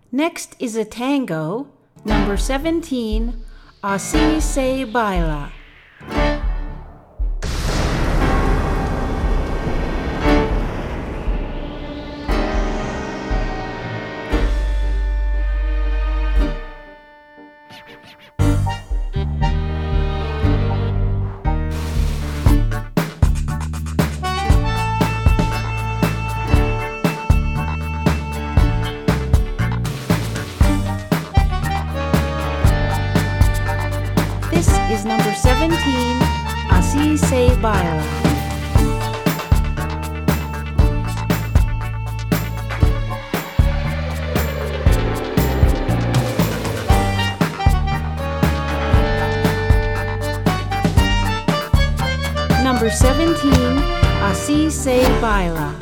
Next is a tango, number 17, Así se baila. This is number 17, Así se baila. Number 17, Así se baila.